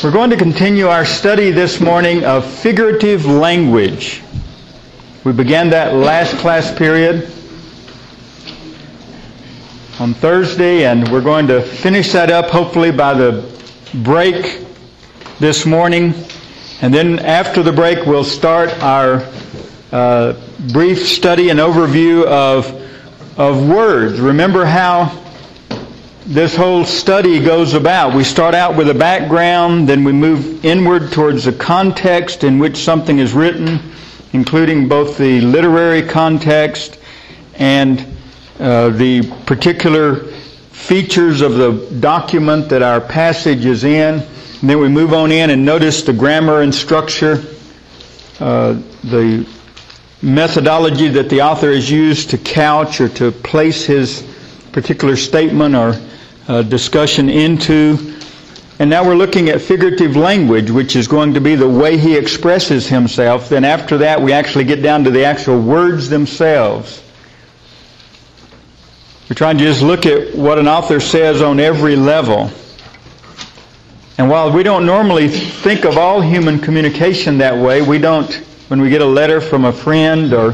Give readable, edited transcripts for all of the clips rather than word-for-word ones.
We're going to continue our study this morning of figurative language. We began that last class period on Thursday, and we're going to finish that up hopefully by the break this morning. And then after the break, we'll start our brief study and overview of words. Remember how this whole study goes about. We start out with a background, then we move inward towards the context in which something is written, including both the literary context and the particular features of the document that our passage is in. And then we move on in and notice the grammar and structure, the methodology that the author has used to couch or to place his particular statement or discussion into. And now we're looking at figurative language, which is going to be the way he expresses himself. Then after that, we actually get down to the actual words themselves. We're trying to just look at what an author says on every level. And while we don't normally think of all human communication that way, we don't, when we get a letter from a friend or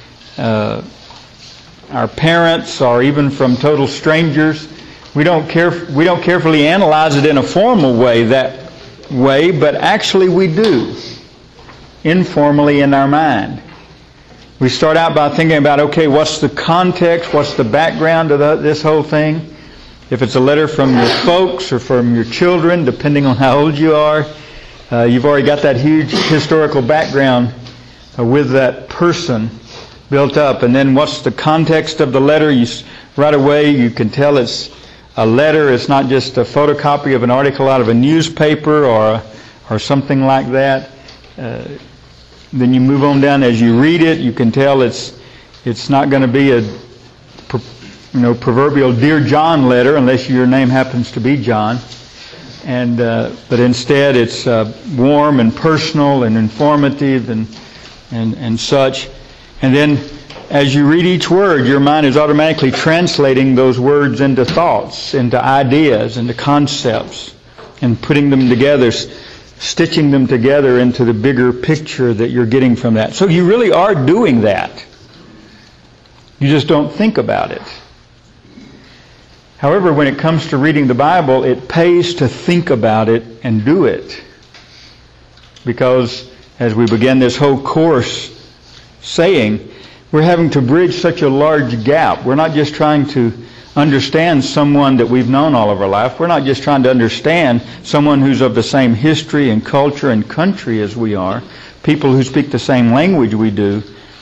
our parents or even from total strangers, we don't carefully analyze it in a formal way that way, but actually we do, informally in our mind. We start out by thinking about, okay, what's the context, what's the background of this whole thing? If it's a letter from your folks or from your children, depending on how old you are, you've already got that huge historical background with that person built up. And then what's the context of the letter? Right away you can tell it's a letter. It's not just a photocopy of an article out of a newspaper or something like that. Then you move on down. As you read it, you can tell it's not going to be a proverbial Dear John letter, unless your name happens to be John. And but instead it's warm and personal and informative and such. And then as you read each word, your mind is automatically translating those words into thoughts, into ideas, into concepts, and putting them together, stitching them together into the bigger picture that you're getting from that. So you really are doing that. You just don't think about it. However, when it comes to reading the Bible, it pays to think about it and do it. Because as we begin this whole course saying, we're having to bridge such a large gap. We're not just trying to understand someone that we've known all of our life. We're not just trying to understand someone who's of the same history and culture and country as we are, people who speak the same language we do.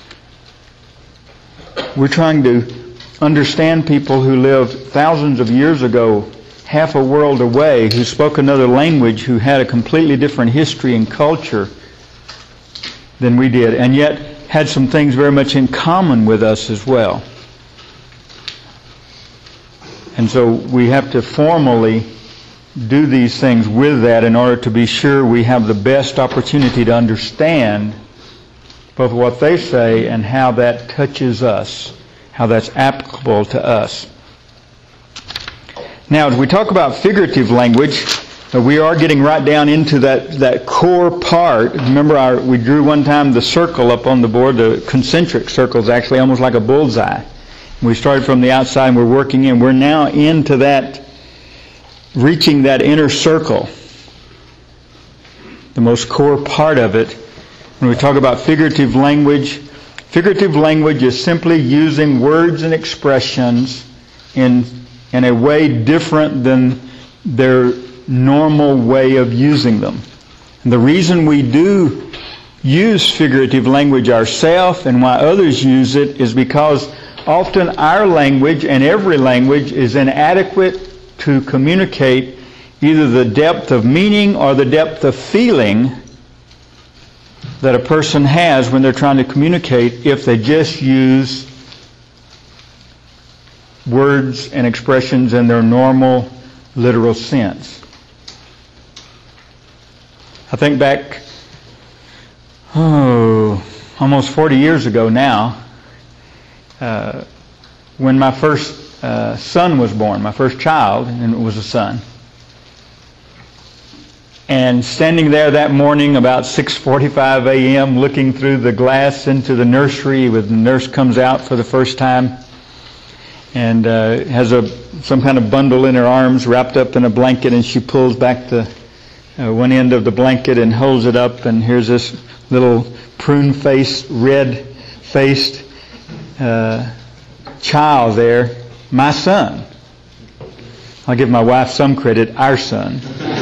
We're trying to understand people who lived thousands of years ago, half a world away, who spoke another language, who had a completely different history and culture than we did, and yet had some things very much in common with us as well. And so we have to formally do these things with that in order to be sure we have the best opportunity to understand both what they say and how that touches us, how that's applicable to us. Now, as we talk about figurative language, we are getting right down into that core part. Remember, we drew one time the circle up on the board, the concentric circles, actually almost like a bullseye. We started from the outside and we're working in. We're now into that, reaching that inner circle, the most core part of it. When we talk about figurative language is simply using words and expressions in a way different than their normal way of using them. And the reason we do use figurative language ourselves and why others use it is because often our language and every language is inadequate to communicate either the depth of meaning or the depth of feeling that a person has when they're trying to communicate if they just use words and expressions in their normal, literal sense. I think back, almost 40 years ago now, when my first son was born, my first child, and it was a son. And standing there that morning about 6:45 a.m. looking through the glass into the nursery when the nurse comes out for the first time and has some kind of bundle in her arms wrapped up in a blanket, and she pulls back the one end of the blanket and holds it up, and here's this little prune-faced, red-faced child there, my son. I'll give my wife some credit, our son.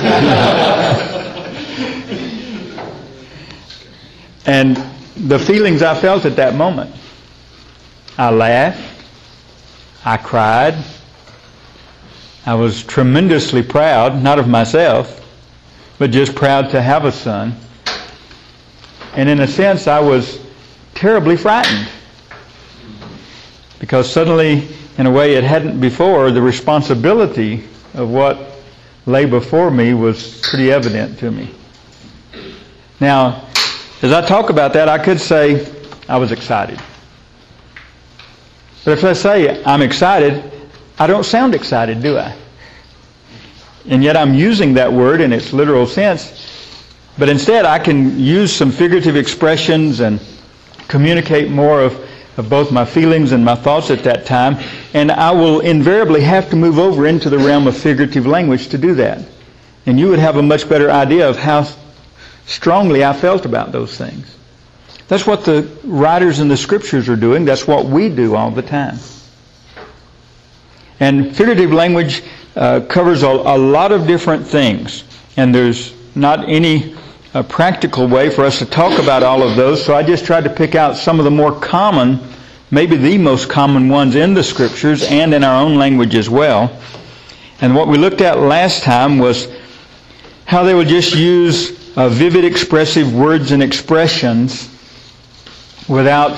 And the feelings I felt at that moment, I laughed, I cried, I was tremendously proud, not of myself, but just proud to have a son. And in a sense, I was terribly frightened, because suddenly, in a way it hadn't before, the responsibility of what lay before me was pretty evident to me. Now, as I talk about that, I could say I was excited. But if I say I'm excited, I don't sound excited, do I? And yet I'm using that word in its literal sense. But instead I can use some figurative expressions and communicate more of both my feelings and my thoughts at that time. And I will invariably have to move over into the realm of figurative language to do that. And you would have a much better idea of how strongly I felt about those things. That's what the writers in the Scriptures are doing. That's what we do all the time. And figurative language covers a lot of different things. And there's not any practical way for us to talk about all of those. So I just tried to pick out some of the more common, maybe the most common ones in the Scriptures and in our own language as well. And what we looked at last time was how they would just use vivid, expressive words and expressions without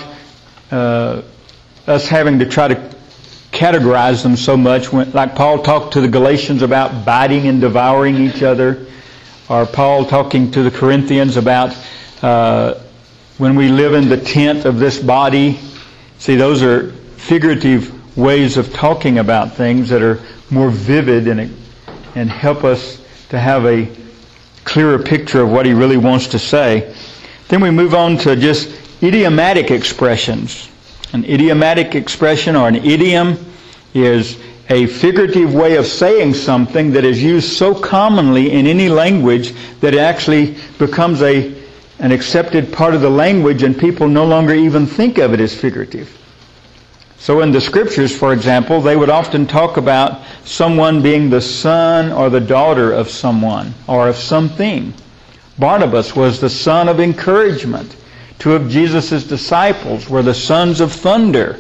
us having to try to categorize them so much. Like Paul talked to the Galatians about biting and devouring each other, or Paul talking to the Corinthians about when we live in the tent of this body. See, those are figurative ways of talking about things that are more vivid and help us to have a clearer picture of what he really wants to say. Then we move on to just idiomatic expressions. An idiomatic expression or an idiom is a figurative way of saying something that is used so commonly in any language that it actually becomes an accepted part of the language, and people no longer even think of it as figurative. So in the Scriptures, for example, they would often talk about someone being the son or the daughter of someone or of something. Barnabas was the son of encouragement. Two of Jesus' disciples were the sons of thunder.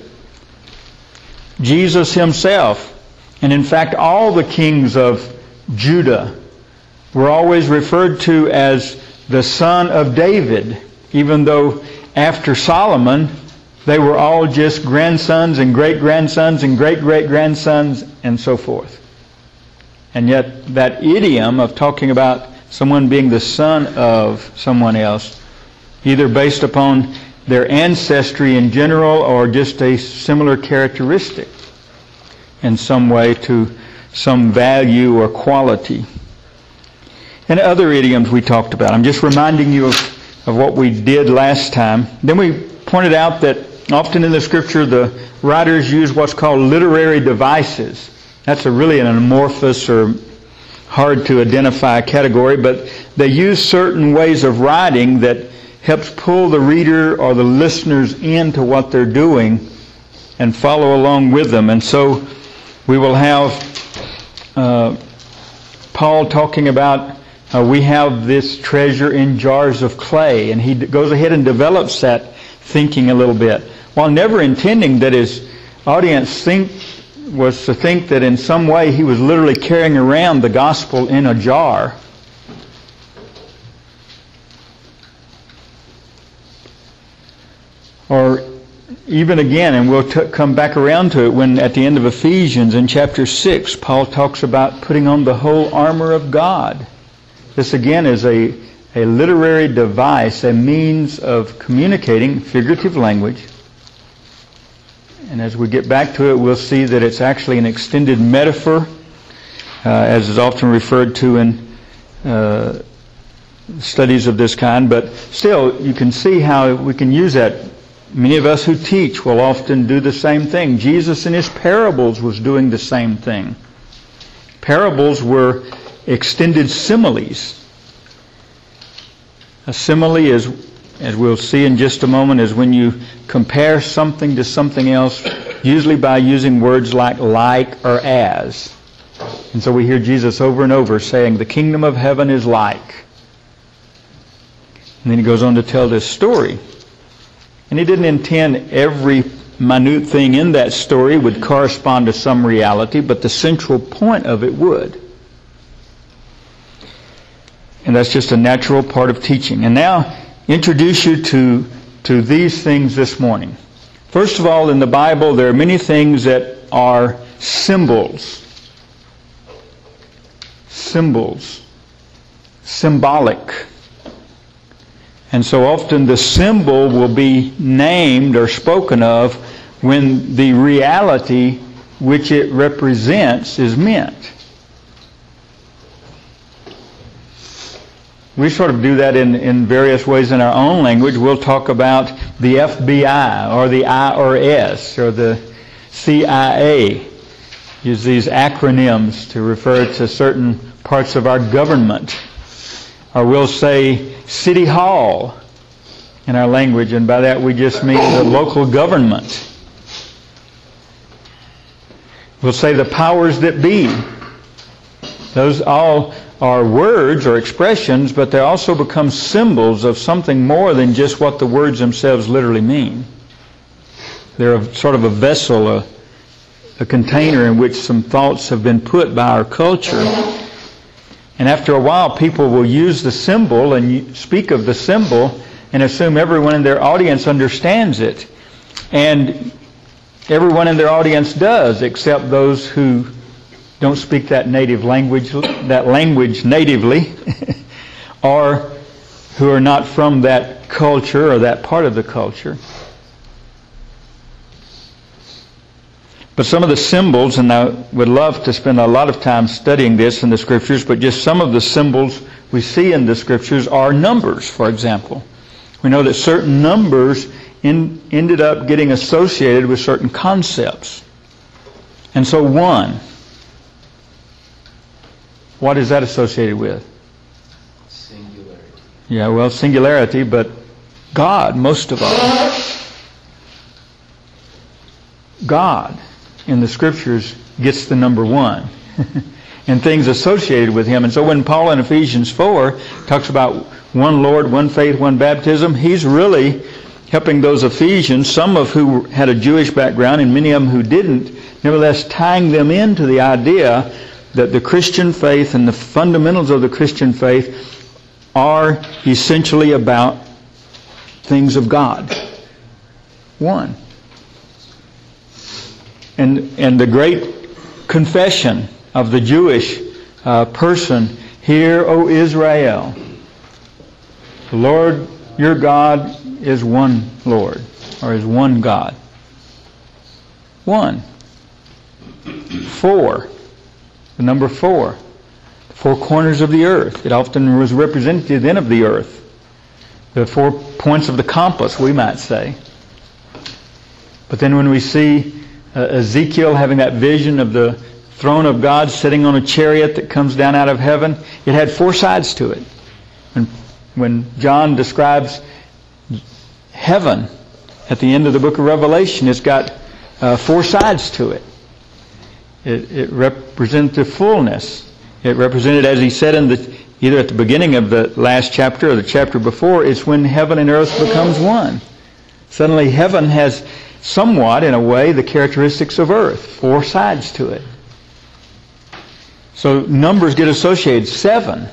Jesus himself, and in fact all the kings of Judah, were always referred to as the son of David, even though after Solomon they were all just grandsons and great-grandsons and great-great-grandsons and so forth. And yet that idiom of talking about someone being the son of someone else, either based upon their ancestry in general or just a similar characteristic in some way to some value or quality. And other idioms we talked about. I'm just reminding you of what we did last time. Then we pointed out that often in the Scripture the writers use what's called literary devices. That's really an amorphous or hard to identify category, but they use certain ways of writing that helps pull the reader or the listeners into what they're doing and follow along with them. And so we will have Paul talking about we have this treasure in jars of clay, and he goes ahead and develops that thinking a little bit, while never intending that his audience was to think that in some way he was literally carrying around the gospel in a jar. Or even again, and we'll come back around to it when at the end of Ephesians in chapter 6, Paul talks about putting on the whole armor of God. This again is a literary device, a means of communicating figurative language. And as we get back to it, we'll see that it's actually an extended metaphor, as is often referred to in studies of this kind, but still you can see how we can use that. Many of us who teach will often do the same thing. Jesus in his parables was doing the same thing. Parables were extended similes. A simile is, as we'll see in just a moment, is when you compare something to something else, usually by using words like or as. And so we hear Jesus over and over saying, the kingdom of heaven is like. And then he goes on to tell this story. And he didn't intend every minute thing in that story would correspond to some reality, but the central point of it would. And that's just a natural part of teaching. And now, introduce you to these things this morning. First of all, in the Bible, there are many things that are symbols. Symbols. Symbolic. And so often the symbol will be named or spoken of when the reality which it represents is meant. We sort of do that in various ways in our own language. We'll talk about the FBI or the IRS or the CIA. Use these acronyms to refer to certain parts of our government. Or we'll say City Hall in our language, and by that we just mean the local government. We'll say the powers that be. Those all are words or expressions, but they also become symbols of something more than just what the words themselves literally mean. They're sort of a vessel, a container in which some thoughts have been put by our culture. And after a while, people will use the symbol and speak of the symbol and assume everyone in their audience understands it. And everyone in their audience does, except those who don't speak that language natively, or who are not from that culture or that part of the culture. But some of the symbols, and I would love to spend a lot of time studying this in the Scriptures, but just some of the symbols we see in the Scriptures are numbers, for example. We know that certain numbers ended up getting associated with certain concepts. And so 1, what is that associated with? Singularity. Yeah, well, singularity, but God, most of all. God in the Scriptures gets the number 1 and things associated with Him. And so when Paul in Ephesians 4 talks about one Lord, one faith, one baptism, he's really helping those Ephesians, some of who had a Jewish background and many of them who didn't, nevertheless tying them into the idea that the Christian faith and the fundamentals of the Christian faith are essentially about things of God. 1. And the great confession of the Jewish person, "Hear, O Israel, the Lord your God is one Lord," or is one God. 1. 4. The number 4. The 4 corners of the earth. It often was representative then of the earth. The 4 points of the compass, we might say. But then when we see Ezekiel having that vision of the throne of God sitting on a chariot that comes down out of heaven, it had 4 sides to it. And when John describes heaven at the end of the book of Revelation, it's got 4 sides to it. It represents the fullness. It represented, as he said either at the beginning of the last chapter or the chapter before, it's when heaven and earth becomes one. Suddenly heaven has somewhat, in a way, the characteristics of earth. 4 sides to it. So numbers get associated. 7.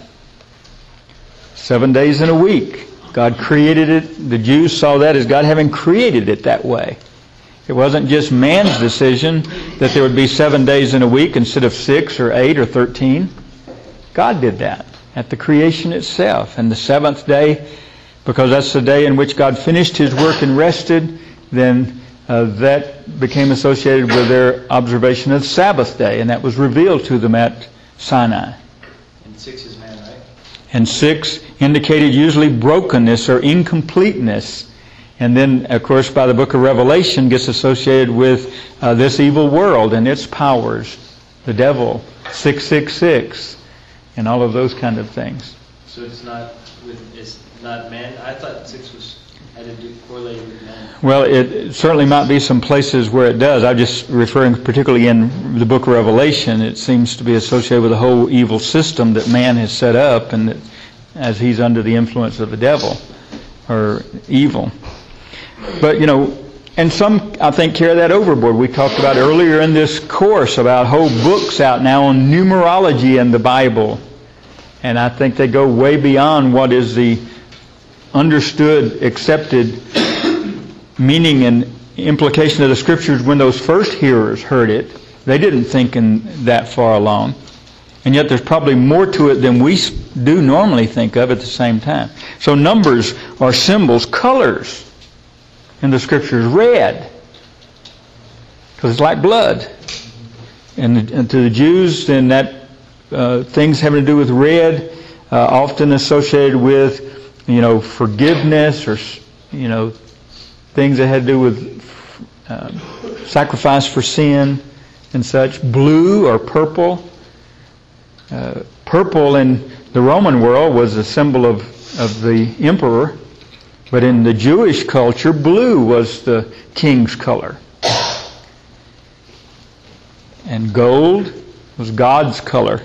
7 days in a week. God created it. The Jews saw that as God having created it that way. It wasn't just man's decision that there would be 7 days in a week instead of 6 or 8 or 13. God did that at the creation itself. And the 7th day, because that's the day in which God finished His work and rested, then that became associated with their observation of the Sabbath day, and that was revealed to them at Sinai. And 6 is man, right? And 6 indicated usually brokenness or incompleteness. And then, of course, by the book of Revelation gets associated with this evil world and its powers, the devil, 666, and all of those kind of things. So it's not man. I thought 6 had to do correlated with man. Well, it certainly might be some places where it does. I'm just referring particularly in the book of Revelation. It seems to be associated with the whole evil system that man has set up, and that as he's under the influence of the devil or evil. But, and some, I think, carry that overboard. We talked about earlier in this course about whole books out now on numerology in the Bible. And I think they go way beyond what is the understood, accepted meaning and implication of the Scriptures when those first hearers heard it. They didn't think in that far along. And yet there's probably more to it than we do normally think of at the same time. So numbers are symbols, colors in the Scriptures. Red, because it's like blood. And to the Jews, then that things having to do with red, often associated with, forgiveness or, things that had to do with sacrifice for sin and such. Blue or purple. Purple in the Roman world was a symbol of the emperor, but in the Jewish culture, blue was the king's color. And gold was God's color.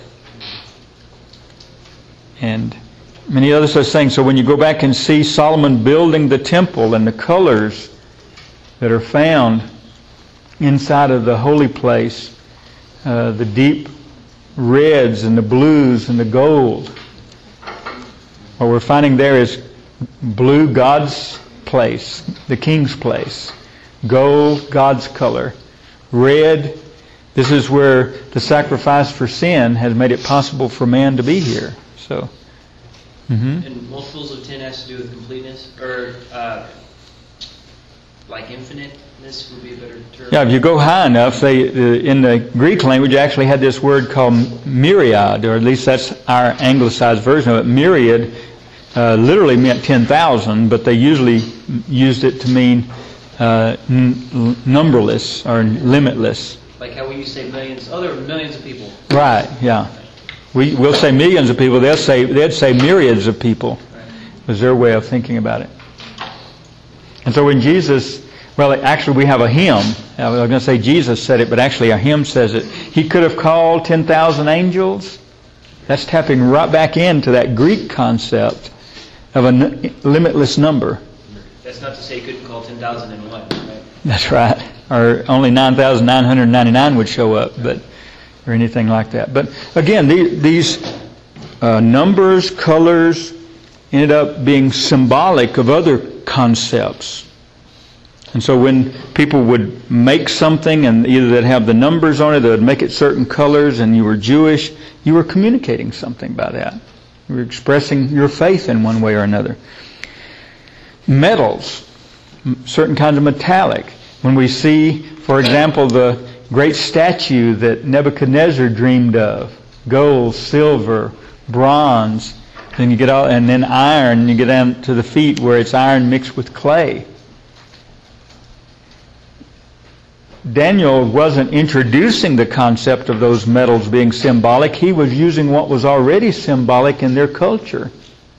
And many other such things. So when you go back and see Solomon building the temple and the colors that are found inside of the holy place, the deep reds and the blues and the gold, what we're finding there is blue, God's place, the king's place. Gold, God's color. Red, this is where the sacrifice for sin has made it possible for man to be here. So, And multiples of 10 has to do with completeness, or like infiniteness would be a better term. Yeah, if you go high enough, in the Greek language actually had this word called myriad, or at least that's our anglicized version of it. Myriad literally meant 10,000, but they usually used it to mean numberless or limitless. Like how we say millions. Oh, there are millions of people. Right, yeah. We'll say millions of people. They'd say myriads of people. Was their way of thinking about it. And so when Jesus, actually we have a hymn. I was going to say Jesus said it, but actually a hymn says it. He could have called 10,000 angels. That's tapping right back into that Greek concept of a limitless number. That's not to say he couldn't call 10,000 in one, right? That's right. Or only 9,999 would show up, or anything like that. But again, these numbers, colors, ended up being symbolic of other concepts. And so when people would make something, and either they'd have the numbers on it, they would make it certain colors, and you were Jewish, you were communicating something by that. You were expressing your faith in one way or another. Metals, certain kinds of metallic. When we see, for example, the great statue that Nebuchadnezzar dreamed of, gold, silver, bronze, then you get all, and then iron, and you get down to the feet where it's iron mixed with clay. Daniel wasn't introducing the concept of those metals being symbolic. He was using what was already symbolic in their culture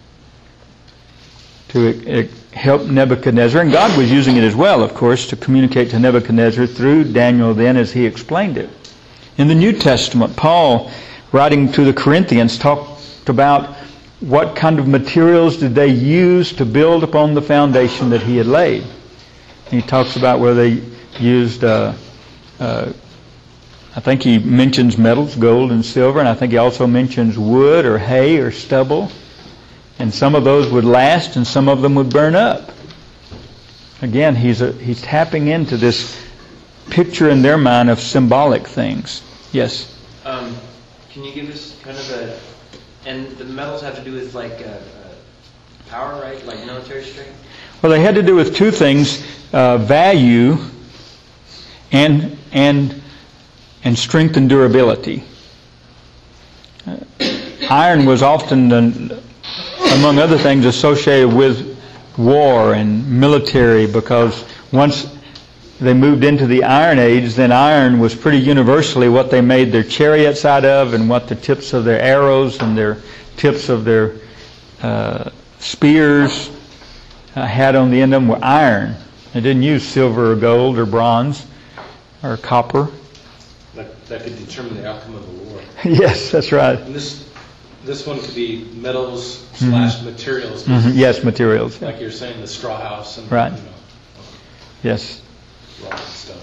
to help Nebuchadnezzar. And God was using it as well, of course, to communicate to Nebuchadnezzar through Daniel then as he explained it. In the New Testament, Paul, writing to the Corinthians, talked about what kind of materials did they use to build upon the foundation that he had laid. And he talks about where they used, I think he mentions metals, gold and silver, and I think he also mentions wood or hay or stubble. And some of those would last and some of them would burn up. Again, he's tapping into this picture in their mind of symbolic things. Yes? Can you give us kind of and the metals have to do with like power, right? Like military strength? Well, they had to do with two things, value and strength and durability. Iron was often among other things, associated with war and military, because once they moved into the Iron Age, then iron was pretty universally what they made their chariots out of, and what the tips of their arrows and their tips of their spears had on the end of them were iron. They didn't use silver or gold or bronze or copper. That could determine the outcome of the war. Yes, that's right. And this one could be metals / materials. Yes, materials. Like you're saying, the straw house and right. Yes. Rock and stone.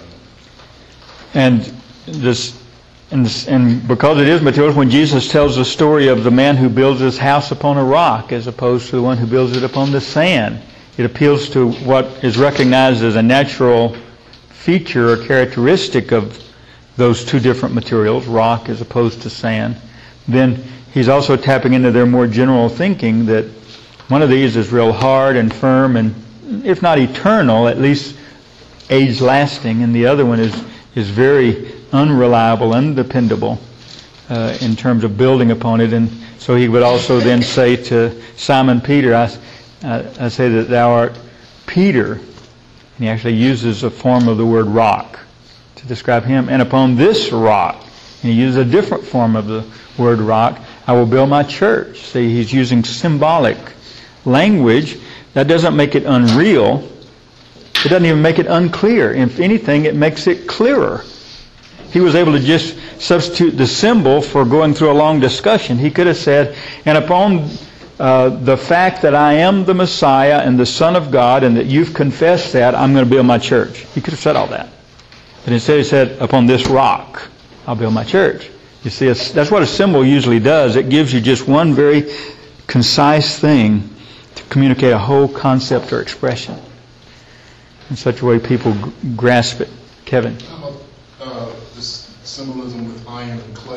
And because it is materials, when Jesus tells the story of the man who builds his house upon a rock as opposed to the one who builds it upon the sand, it appeals to what is recognized as a natural feature or characteristic of those two different materials, rock as opposed to sand. Then he's also tapping into their more general thinking that one of these is real hard and firm and, if not eternal, at least age-lasting, and the other one is very unreliable, undependable in terms of building upon it. And so he would also then say to Simon Peter, I say that thou art Peter. And he actually uses a form of the word rock to describe him. And upon this rock, and he uses a different form of the word rock, I will build my church. See, he's using symbolic language. That doesn't make it unreal. It doesn't even make it unclear. If anything, it makes it clearer. He was able to just substitute the symbol for going through a long discussion. He could have said, and upon the fact that I am the Messiah and the Son of God, and that you've confessed that, I'm going to build my church. He could have said all that. But instead he said, upon this rock, I'll build my church. You see, that's what a symbol usually does. It gives you just one very concise thing to communicate a whole concept or expression in such a way people grasp it. Kevin? How about this symbolism with iron and clay?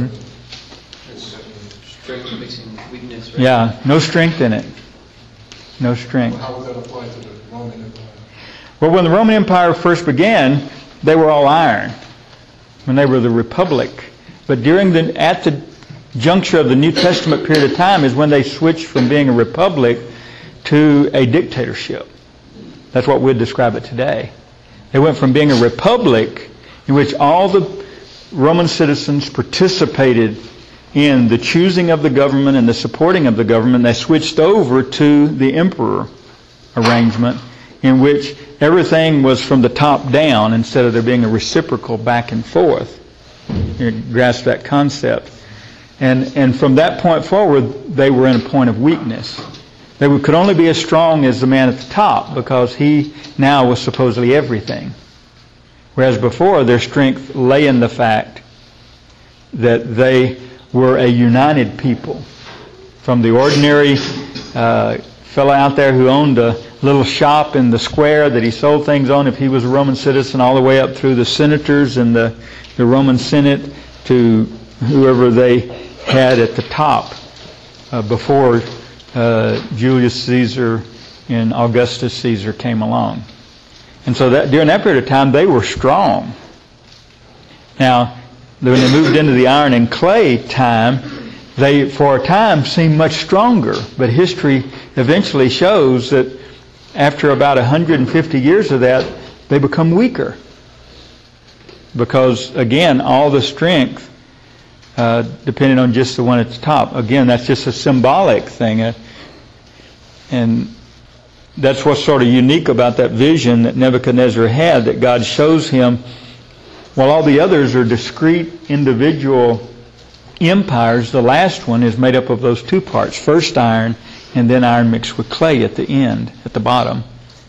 Strength mixing weakness, right? Yeah, no strength in it. No strength. How would that apply to the Roman Empire? Well, when the Roman Empire first began, they were all iron. When they were the Republic. But at the juncture of the New Testament period of time is when they switched from being a republic to a dictatorship. That's what we'd describe it today. They went from being a republic in which all the Roman citizens participated in the choosing of the government and the supporting of the government. They switched over to the emperor arrangement in which everything was from the top down instead of there being a reciprocal back and forth. You grasp that concept. And from that point forward, they were in a point of weakness. They could only be as strong as the man at the top because he now was supposedly everything. Whereas before, their strength lay in the fact that they were a united people. From the ordinary fellow out there who owned a little shop in the square that he sold things on if he was a Roman citizen, all the way up through the senators and the Roman Senate to whoever they had at the top before Julius Caesar and Augustus Caesar came along. And so that during that period of time, they were strong. Now, when they moved into the iron and clay time, they, for a time, seemed much stronger. But history eventually shows that after about 150 years of that, they become weaker. Because, again, all the strength depending on just the one at the top. Again, that's just a symbolic thing. And that's what's sort of unique about that vision that Nebuchadnezzar had, that God shows him, while all the others are discrete individual empires, the last one is made up of those two parts. First iron, and then iron mixed with clay at the end, at the bottom.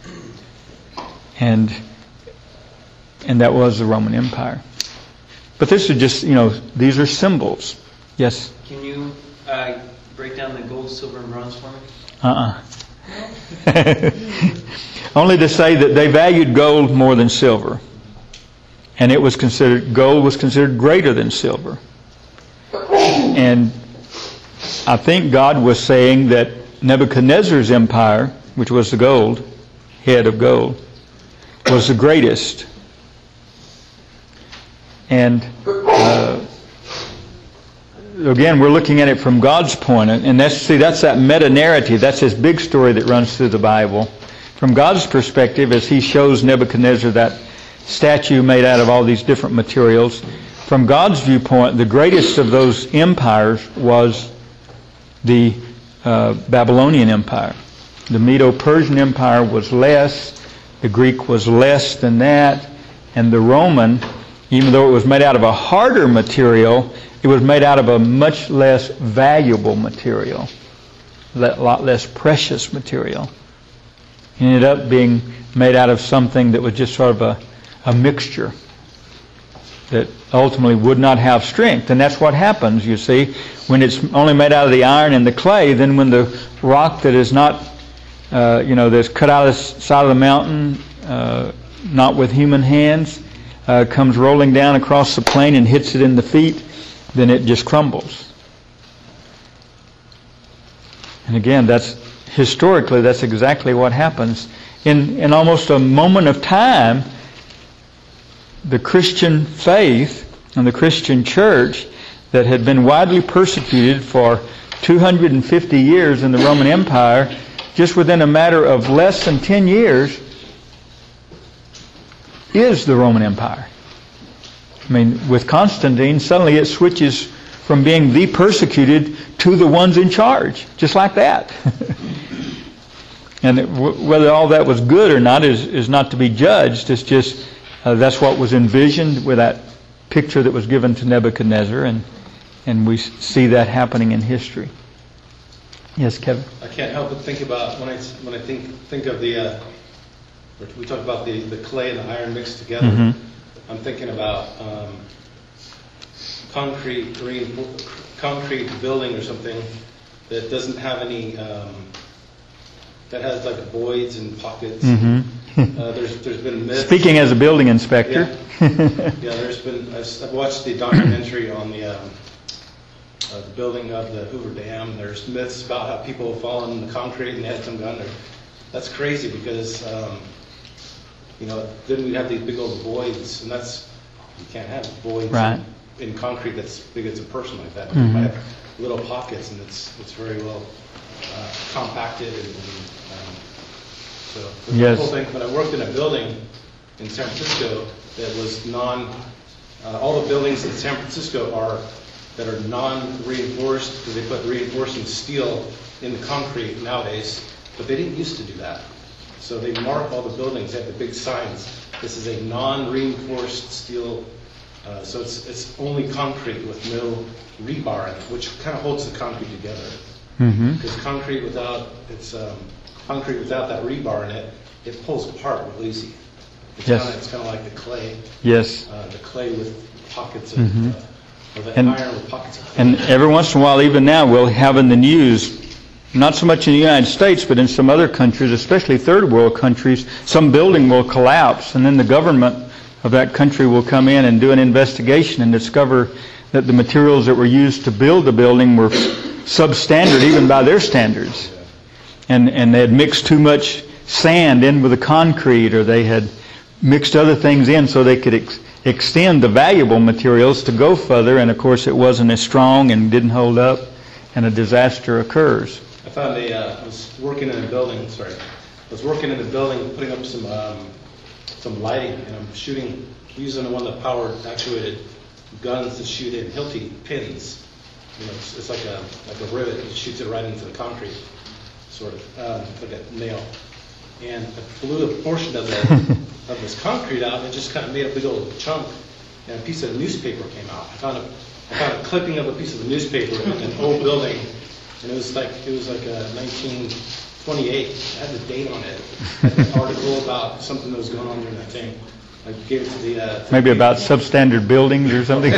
And that was the Roman Empire. But this is just, these are symbols. Yes? Can you break down the gold, silver, and bronze for me? Only to say that they valued gold more than silver. And gold was considered greater than silver. And I think God was saying that Nebuchadnezzar's empire, which was the gold, head of gold, was the greatest. And again, we're looking at it from God's point, and that's that meta-narrative. That's this big story that runs through the Bible. From God's perspective, as He shows Nebuchadnezzar that statue made out of all these different materials, from God's viewpoint, the greatest of those empires was the Babylonian Empire. The Medo-Persian Empire was less, the Greek was less than that, and the Roman, even though it was made out of a harder material, it was made out of a much less valuable material, a lot less precious material. It ended up being made out of something that was just sort of a mixture that ultimately would not have strength. And that's what happens, you see, when it's only made out of the iron and the clay. Then when the rock that is not, that's cut out of the side of the mountain, not with human hands, comes rolling down across the plain and hits it in the feet, then it just crumbles. And again, historically, that's exactly what happens. In almost a moment of time, the Christian faith and the Christian church that had been widely persecuted for 250 years in the Roman Empire, just within a matter of less than 10 years, is the Roman Empire. I mean, with Constantine, suddenly it switches from being the persecuted to the ones in charge, just like that. And whether all that was good or not is not to be judged. It's just that's what was envisioned with that picture that was given to Nebuchadnezzar, and we see that happening in history. Yes, Kevin. I can't help but think about when I think of the we talk about the clay and the iron mixed together. Mm-hmm. I'm thinking about concrete building or something that doesn't have any that has like voids and pockets. Mm-hmm. There's been myths. Speaking as a building inspector. Yeah, I've watched the documentary on the building of the Hoover Dam. There's myths about how people have fallen in the concrete and they had some gun there. That's crazy because then we have these big old voids, and you can't have voids in concrete that's big as a person like that. Mm-hmm. You might have little pockets, and it's very well compacted. So the whole thing. When I worked in a building in San Francisco that was all the buildings in San Francisco are non-reinforced because they put reinforcing steel in the concrete nowadays, but they didn't used to do that. So they mark all the buildings, they have the big signs. This is a non-reinforced steel, so it's only concrete with no rebar in it, which kind of holds the concrete together. Mm-hmm. Because concrete without that rebar in it, it pulls apart real easy. It's kind of like the clay. Yes. The clay with pockets of, or the iron with pockets of clay. And every once in a while, even now, we'll have in the news, not so much in the United States, but in some other countries, especially third world countries, some building will collapse, and then the government of that country will come in and do an investigation and discover that the materials that were used to build the building were substandard, even by their standards. And they had mixed too much sand in with the concrete, or they had mixed other things in so they could extend the valuable materials to go further, and of course it wasn't as strong and didn't hold up, and a disaster occurs. I found I was working in a building, putting up some lighting, and I'm using one of the power actuated guns to shoot in Hilti pins. It's like a rivet. It shoots it right into the concrete, sort of like a nail. And I blew a portion of this concrete out, and it just kind of made a big old chunk. And a piece of newspaper came out. I found a clipping of a piece of the newspaper in an old building, and it was like 1928. It had the date on it. It had an article about something that was going on during that thing. I gave it to the maybe about substandard buildings or something.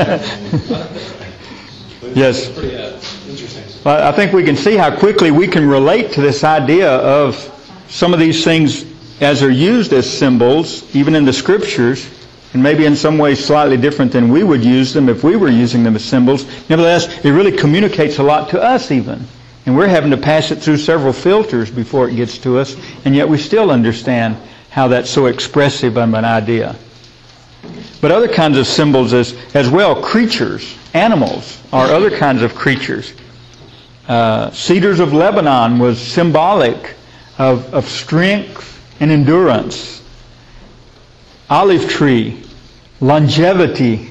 Yes. It's pretty interesting. Well, I think we can see how quickly we can relate to this idea of some of these things as they're used as symbols, even in the Scriptures, and maybe in some ways slightly different than we would use them if we were using them as symbols. Nevertheless, it really communicates a lot to us even. And we're having to pass it through several filters before it gets to us, and yet we still understand how that's so expressive of an idea. But other kinds of symbols as well, creatures. animals or other kinds of creatures. Cedars of Lebanon was symbolic of strength and endurance. Olive tree, longevity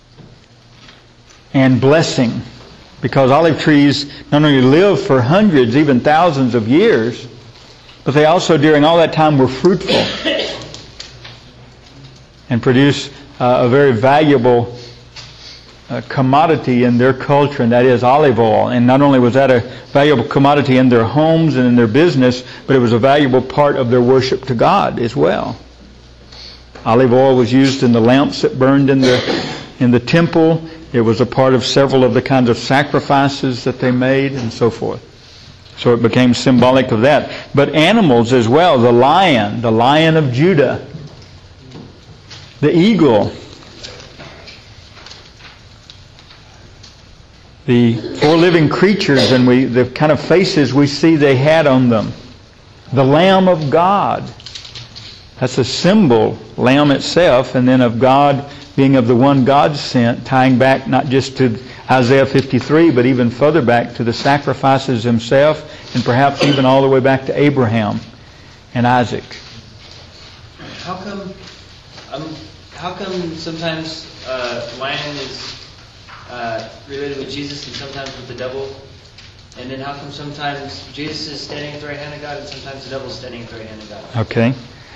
and blessing. Because olive trees not only live for hundreds, even thousands of years, but they also during all that time were fruitful and produce a very valuable commodity in their culture, and that is olive oil. And not only was that a valuable commodity in their homes and in their business, but it was a valuable part of their worship to God as well. Olive oil was used in the lamps that burned in the temple. It was a part of several of the kinds of sacrifices that they made and so forth. So it became symbolic of that. But animals as well, the lion of Judah, the eagle, the four living creatures and the kind of faces we see they had on them. The Lamb of God. That's a symbol, Lamb itself, and then of God being of the one God sent, tying back not just to Isaiah 53, but even further back to the sacrifices himself, and perhaps even all the way back to Abraham and Isaac. How come sometimes lion is related with Jesus and sometimes with the devil? And then how come sometimes Jesus is standing at the right hand of God and sometimes the devil is standing at the right hand of God? Okay.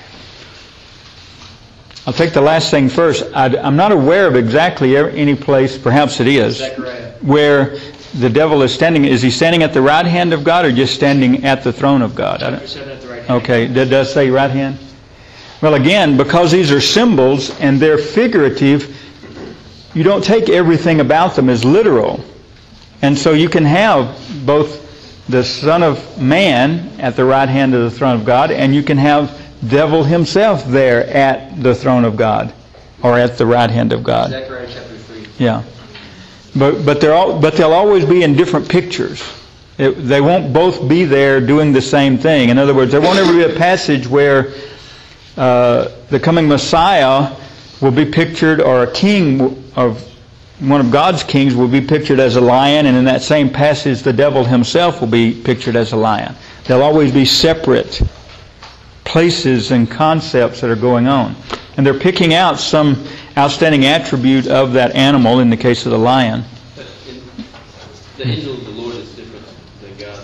I'll take the last thing first. I'm not aware of exactly any place, perhaps it is, Zechariah, where the devil is standing. Is he standing at the right hand of God or just standing at the throne of God? Chapter 7 at the right hand. Okay, that does say right hand? Well, again, because these are symbols and they're figurative, you don't take everything about them as literal. And so you can have both the Son of Man at the right hand of the throne of God, and you can have devil himself there at the throne of God or at the right hand of God. Zechariah chapter 3. Yeah. But they'll always be in different pictures. They won't both be there doing the same thing. In other words, there won't ever be a passage where the coming Messiah will be pictured, or a king of one of God's kings will be pictured as a lion, and in that same passage the devil himself will be pictured as a lion. They'll always be separate places and concepts that are going on. And they're picking out some outstanding attribute of that animal, in the case of the lion. But the angel of the Lord is different than God.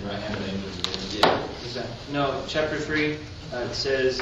Yeah. No, chapter 3, it says,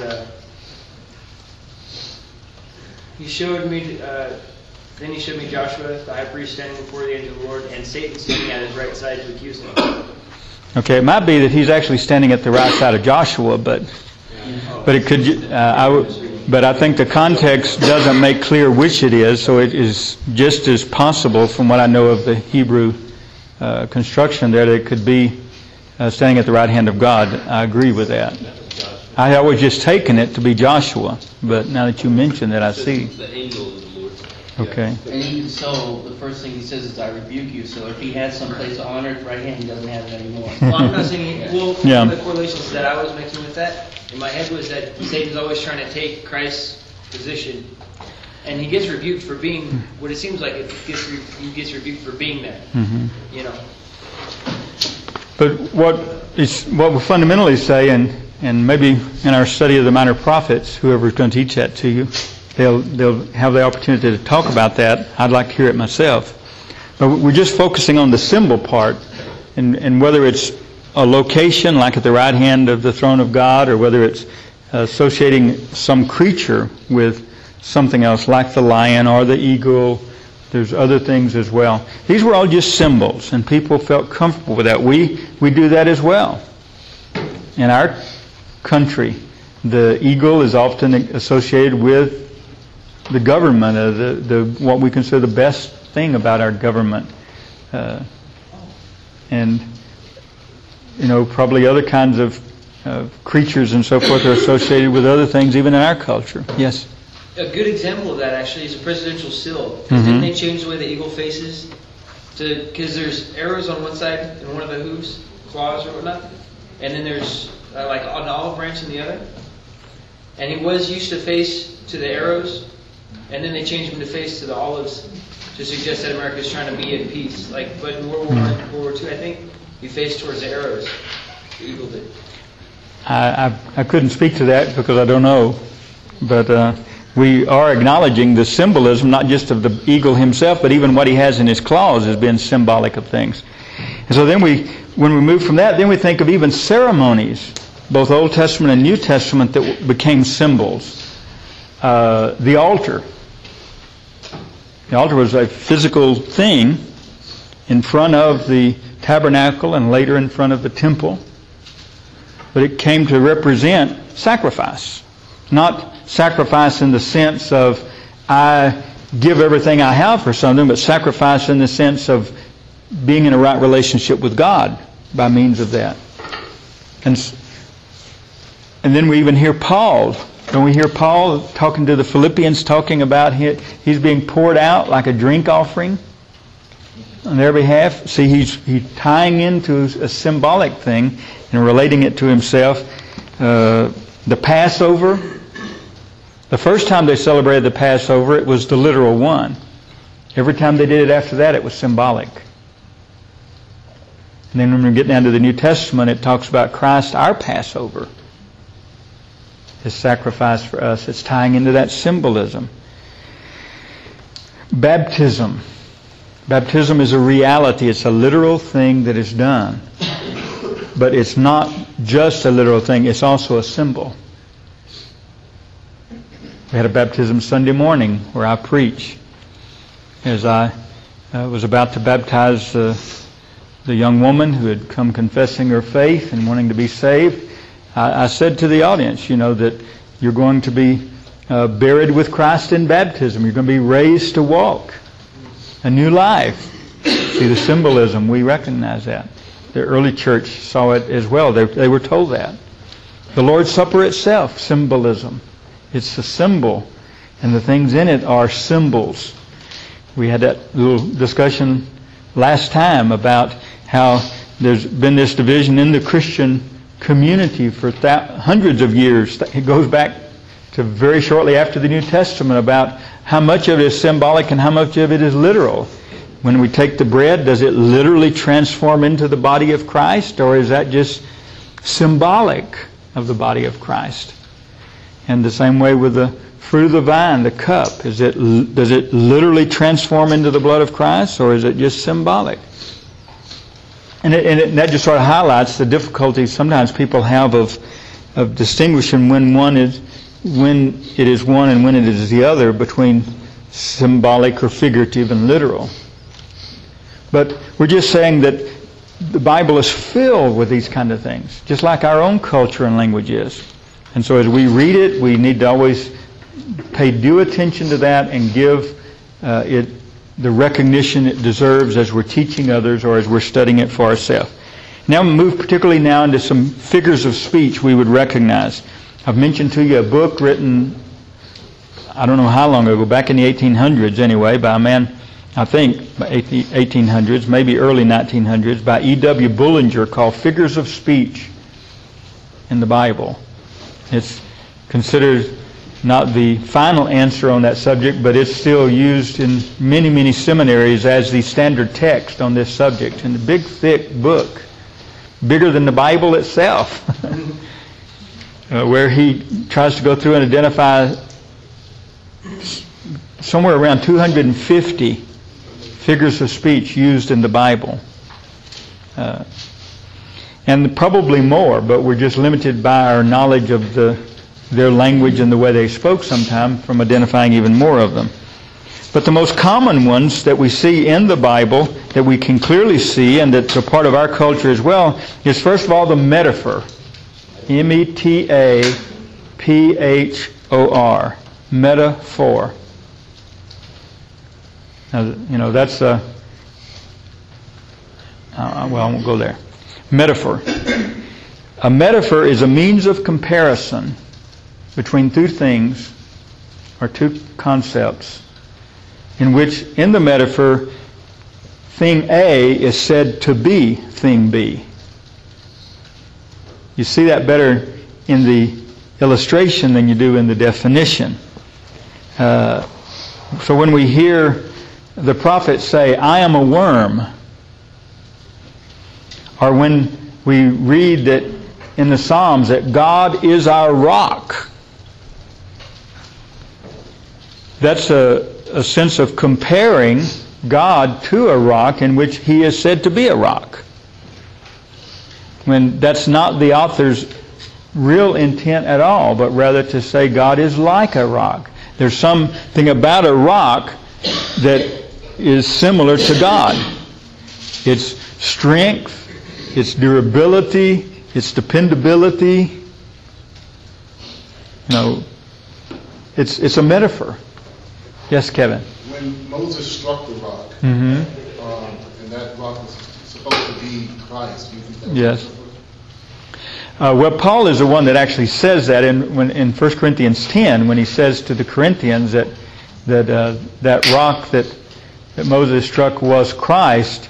He showed me, then he showed me Joshua, the high priest, standing before the angel of the Lord, and Satan standing at his right side to accuse him. Okay, it might be that he's actually standing at the right side of Joshua, but it could. But I think the context doesn't make clear which it is, so it is just as possible, from what I know of the Hebrew construction there, that it could be standing at the right hand of God. I agree with that. I always just taken it to be Joshua, but now that you mention that, I see. The angel of the Lord. Okay. And even so, the first thing he says is, I rebuke you. So if he had some place to honor at the right hand, he doesn't have it anymore. Well, I'm not saying, Yeah. one of the correlations that I was making with that, in my head, was that Satan's always trying to take Christ's position. And he gets rebuked for being, what it seems like, he gets rebuked for being there. Mm-hmm. You know. But what we fundamentally say, and maybe in our study of the minor prophets, whoever's going to teach that to you, they'll have the opportunity to talk about that. I'd like to hear it myself. But we're just focusing on the symbol part, and whether it's a location like at the right hand of the throne of God, or whether it's associating some creature with something else like the lion or the eagle. There's other things as well. These were all just symbols, and people felt comfortable with that. We do that as well. In our country, the eagle is often associated with the government, the what we consider the best thing about our government, and probably other kinds of creatures and so forth are associated with other things, even in our culture. Yes. A good example of that actually is a presidential seal. Mm-hmm. Didn't they change the way the eagle faces? Because there's arrows on one side and one of the hooves, claws or whatnot, and then there's like an olive branch in the other. And he was used to face to the arrows, and then they changed him to face to the olives. to suggest that America is trying to be at peace. But in World War I, World War II, I think we faced towards the arrows. The eagle did. I couldn't speak to that because I don't know, but we are acknowledging the symbolism, not just of the eagle himself, but even what he has in his claws has been symbolic of things. And so then when we move from that, then we think of even ceremonies, both Old Testament and New Testament, that became symbols. The altar. The altar was a physical thing in front of the tabernacle and later in front of the temple. But it came to represent sacrifice. Not sacrifice in the sense of I give everything I have for something, but sacrifice in the sense of being in a right relationship with God by means of that. And then we even hear Paul. Don't we hear Paul talking to the Philippians, talking about he's being poured out like a drink offering on their behalf? See, he's tying into a symbolic thing and relating it to himself. The Passover, the first time they celebrated the Passover, it was the literal one. Every time they did it after that, it was symbolic. And then when we get down to the New Testament, it talks about Christ, our Passover, His sacrifice for us. It's tying into that symbolism. Baptism. Baptism is a reality. It's a literal thing that is done. But it's not just a literal thing. It's also a symbol. We had a baptism Sunday morning where I preach. As I was about to baptize the young woman who had come confessing her faith and wanting to be saved, I said to the audience, that you're going to be buried with Christ in baptism. You're going to be raised to walk a new life. See the symbolism. We recognize that. The early church saw it as well. They were told that. The Lord's Supper itself, symbolism. It's a symbol, and the things in it are symbols. We had that little discussion last time about how there's been this division in the Christian community for hundreds of years. It goes back to very shortly after the New Testament about how much of it is symbolic and how much of it is literal. When we take the bread, does it literally transform into the body of Christ, or is that just symbolic of the body of Christ? And the same way with the fruit of the vine, the cup, does it literally transform into the blood of Christ, or is it just symbolic? And that just sort of highlights the difficulties sometimes people have of distinguishing when it is one and when it is the other, between symbolic or figurative and literal. But we're just saying that the Bible is filled with these kind of things, just like our own culture and language is. And so as we read it, we need to always pay due attention to that and give it the recognition it deserves as we're teaching others or as we're studying it for ourselves. Now we move particularly now into some figures of speech we would recognize. I've mentioned to you a book written, I don't know how long ago, back in the 1800s anyway, by a man, I think, 1800s, maybe early 1900s, by E.W. Bullinger, called Figures of Speech in the Bible. It's considered not the final answer on that subject, but it's still used in many, many seminaries as the standard text on this subject. And a big, thick book, bigger than the Bible itself, where he tries to go through and identify somewhere around 250 figures of speech used in the Bible. And probably more, but we're just limited by our knowledge of their language and the way they spoke sometime from identifying even more of them. But the most common ones that we see in the Bible, that we can clearly see, and that's a part of our culture as well, is first of all the metaphor. M-E-T-A-P-H-O-R. Metaphor. Now, that's well, I won't go there. Metaphor. A metaphor is a means of comparison between two things or two concepts in which, in the metaphor, thing A is said to be thing B. You see that better in the illustration than you do in the definition. So when we hear the prophets say, I am a worm. Or when we read that in the Psalms that God is our rock. That's a sense of comparing God to a rock in which He is said to be a rock. When that's not the author's real intent at all, but rather to say God is like a rock. There's something about a rock that is similar to God. Its strength, its durability, its dependability. It's a metaphor. Yes, Kevin? When Moses struck the rock, Mm-hmm. and that rock was supposed to be Christ, do you think that Yes. was Well, Paul is the one that actually says that in 1 Corinthians 10, when he says to the Corinthians that rock that Moses struck was Christ.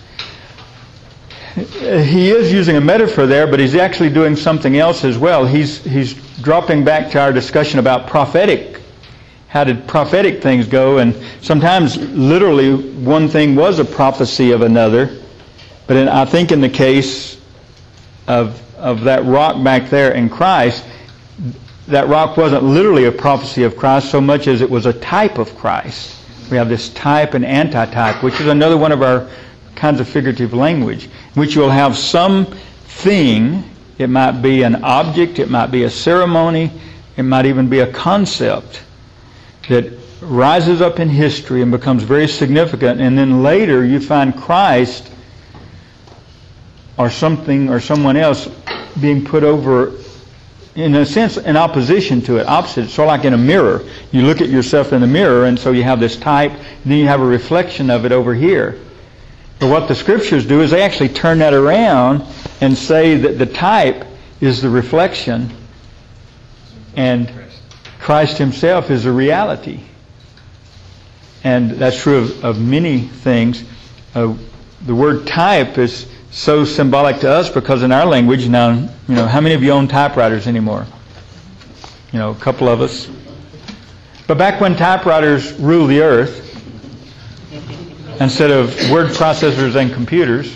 He is using a metaphor there, but he's actually doing something else as well. He's dropping back to our discussion about prophetic. How did prophetic things go? And sometimes, literally, one thing was a prophecy of another. But I think in the case of that rock back there in Christ, that rock wasn't literally a prophecy of Christ so much as it was a type of Christ. We have this type and antitype, which is another one of our kinds of figurative language, in which you'll have some thing. It might be an object, it might be a ceremony, it might even be a concept that rises up in history and becomes very significant, and then later you find Christ or something or someone else being put over, in a sense, in opposition to it, opposite. So like in a mirror. You look at yourself in the mirror, and so you have this type, and then you have a reflection of it over here. But what the Scriptures do is they actually turn that around and say that the type is the reflection, and Christ Himself is a reality. And that's true of many things. The word type is so symbolic to us because in our language now, how many of you own typewriters anymore? A couple of us. But back when typewriters ruled the earth, instead of word processors and computers,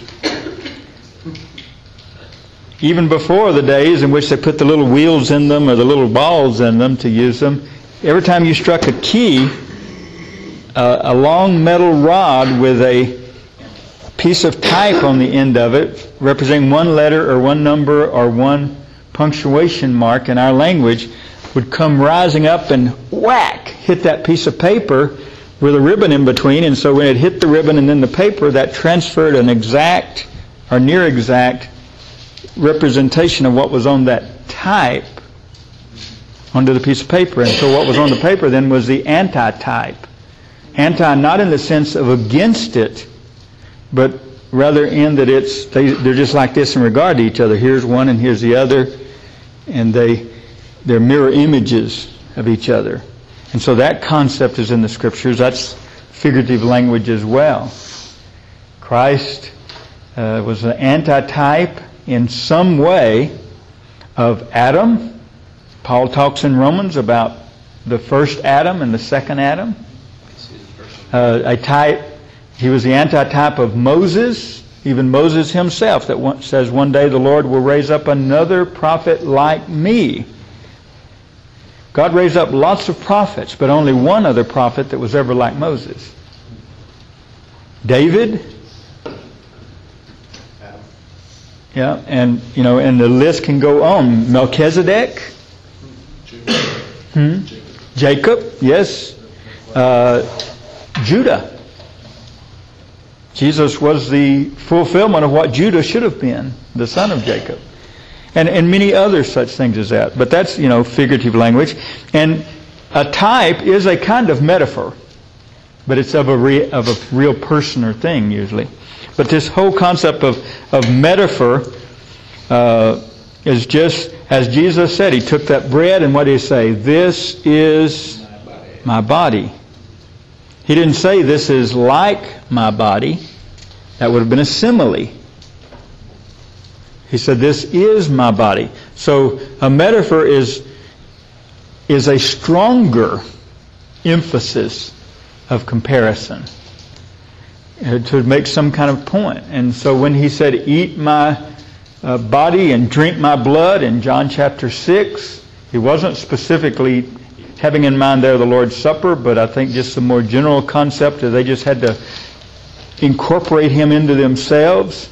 even before the days in which they put the little wheels in them or the little balls in them to use them, every time you struck a key, a long metal rod with a piece of type on the end of it, representing one letter or one number or one punctuation mark in our language, would come rising up and whack, hit that piece of paper with a ribbon in between. And so when it hit the ribbon and then the paper, that transferred an exact or near exact representation of what was on that type onto the piece of paper. And so what was on the paper then was the antitype. Anti not in the sense of against it, but rather in that they're just like this in regard to each other. Here's one and here's the other, and they're mirror images of each other. And so that concept is in the Scriptures. That's figurative language as well. Christ was an antitype in some way of Adam. Paul talks in Romans about the first Adam and the second Adam. A type. He was the antitype of Moses, even Moses himself, that says one day the Lord will raise up another prophet like me. God raised up lots of prophets, but only one other prophet that was ever like Moses. David. Yeah, and and the list can go on. Melchizedek. Jacob, yes. Judah. Jesus was the fulfillment of what Judah should have been, the son of Jacob. And many other such things as that. But that's, figurative language. And a type is a kind of metaphor. But it's of a real person or thing, usually. But this whole concept of metaphor is just, as Jesus said, He took that bread and what did He say? This is my body. He didn't say this is like my body. That would have been a simile. He said this is my body. So a metaphor is a stronger emphasis of comparison. to make some kind of point. And so when he said, eat my body and drink my blood in John chapter 6, he wasn't specifically having in mind there the Lord's Supper, but I think just the more general concept that they just had to incorporate him into themselves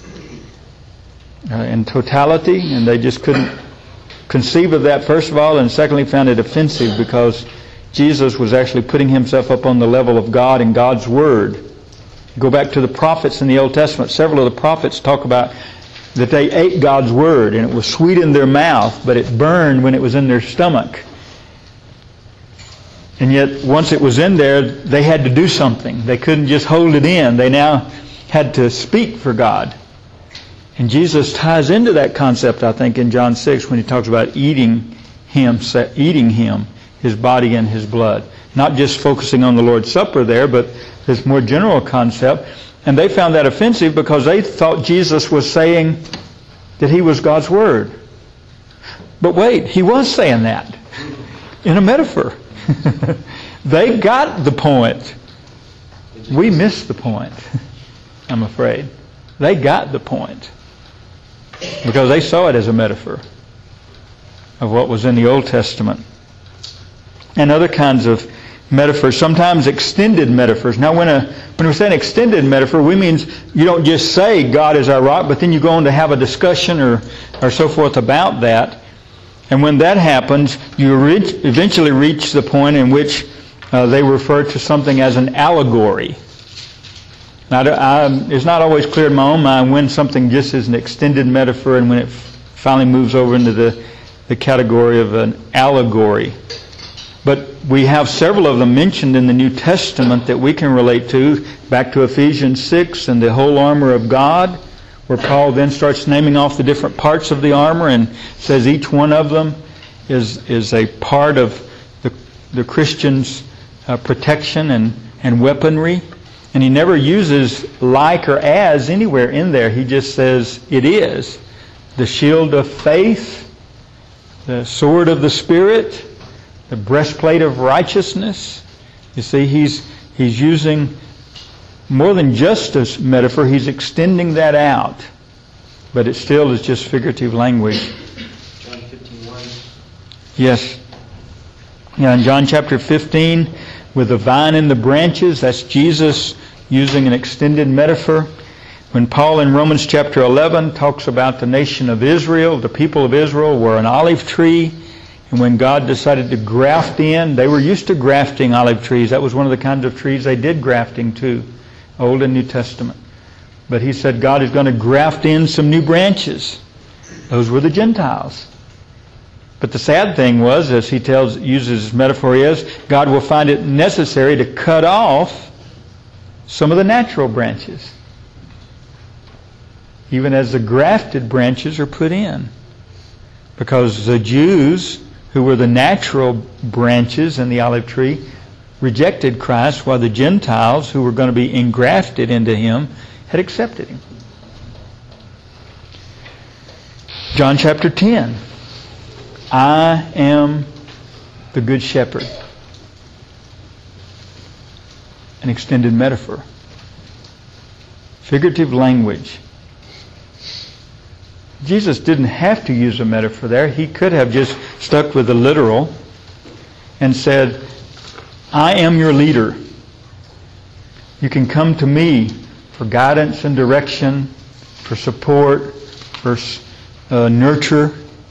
in totality, and they just couldn't conceive of that, first of all, and secondly found it offensive because Jesus was actually putting himself up on the level of God and God's Word. Go back to the prophets in the Old Testament. Several of the prophets talk about that they ate God's Word, and it was sweet in their mouth, but it burned when it was in their stomach. And yet, once it was in there, they had to do something. They couldn't just hold it in. They now had to speak for God. And Jesus ties into that concept, I think, in John 6 when he talks about eating him, his body and his blood. Not just focusing on the Lord's Supper there, but this more general concept. And they found that offensive because they thought Jesus was saying that he was God's Word. But wait, he was saying that in a metaphor. They got the point. We missed the point, I'm afraid. They got the point because they saw it as a metaphor of what was in the Old Testament. And other kinds of metaphors, sometimes extended metaphors. Now when we say an extended metaphor, we mean you don't just say God is our rock, but then you go on to have a discussion or so forth about that. And when that happens, you eventually reach the point in which they refer to something as an allegory. Now, it's not always clear in my own mind when something just is an extended metaphor and when it finally moves over into the category of an allegory. But we have several of them mentioned in the New Testament that we can relate to, back to Ephesians 6 and the whole armor of God, where Paul then starts naming off the different parts of the armor and says each one of them is a part of the Christian's protection and weaponry. And he never uses like or as anywhere in there. He just says it is. The shield of faith, the sword of the Spirit, the breastplate of righteousness. You see, he's using more than just a metaphor, he's extending that out. But it still is just figurative language. John 15:1. Yes. Yeah, in John chapter 15, with the vine and the branches, that's Jesus using an extended metaphor. When Paul in Romans chapter 11 talks about the nation of Israel, the people of Israel were an olive tree. And when God decided to graft in, they were used to grafting olive trees. That was one of the kinds of trees they did grafting to. Old and New Testament. But he said God is going to graft in some new branches. Those were the Gentiles. But the sad thing was, as he uses his metaphor is, God will find it necessary to cut off some of the natural branches. Even as the grafted branches are put in. Because the Jews, who were the natural branches in the olive tree, rejected Christ, while the Gentiles, who were going to be engrafted into him, had accepted him. John chapter 10. I am the good shepherd. An extended metaphor. Figurative language. Jesus didn't have to use a metaphor there. He could have just stuck with the literal and said, I am your leader. You can come to me for guidance and direction, for support, for nurture.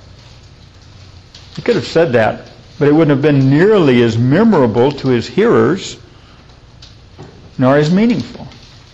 He could have said that, but it wouldn't have been nearly as memorable to his hearers, nor as meaningful.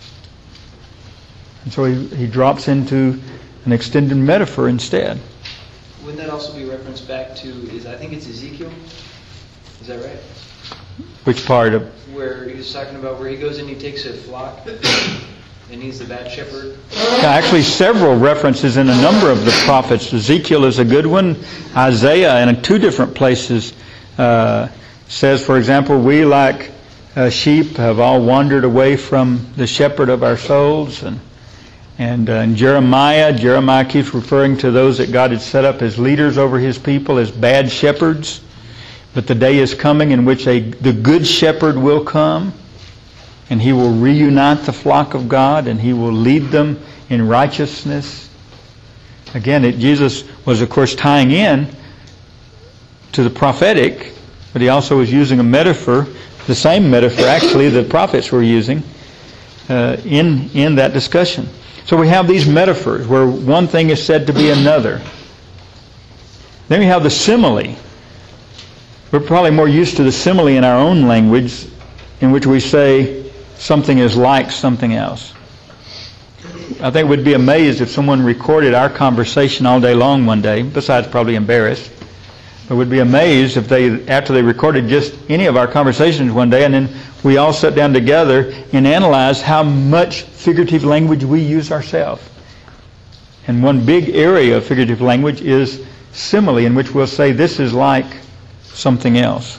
And so he drops into an extended metaphor instead. Wouldn't that also be referenced back to, I think it's Ezekiel? Is that right? Which part of? Where he was talking about where he goes and he takes a flock and he's the bad shepherd. Actually, several references in a number of the prophets. Ezekiel is a good one. Isaiah, in 2 different places, says, for example, we like sheep have all wandered away from the shepherd of our souls. And in Jeremiah keeps referring to those that God had set up as leaders over his people as bad shepherds. But the day is coming in which the good shepherd will come. and He will reunite the flock of God, and He will lead them in righteousness. Again, Jesus was, of course, tying in to the prophetic, but He also was using a metaphor, the same metaphor actually the prophets were using in that discussion. So we have these metaphors where one thing is said to be another. Then we have the simile. We're probably more used to the simile in our own language, in which we say something is like something else. I think we'd be amazed if someone recorded our conversation all day long one day, besides probably embarrassed. But we'd be amazed if they, after they recorded just any of our conversations one day, and then we all sat down together and analyzed how much figurative language we use ourselves. And one big area of figurative language is simile, in which we'll say this is like something else.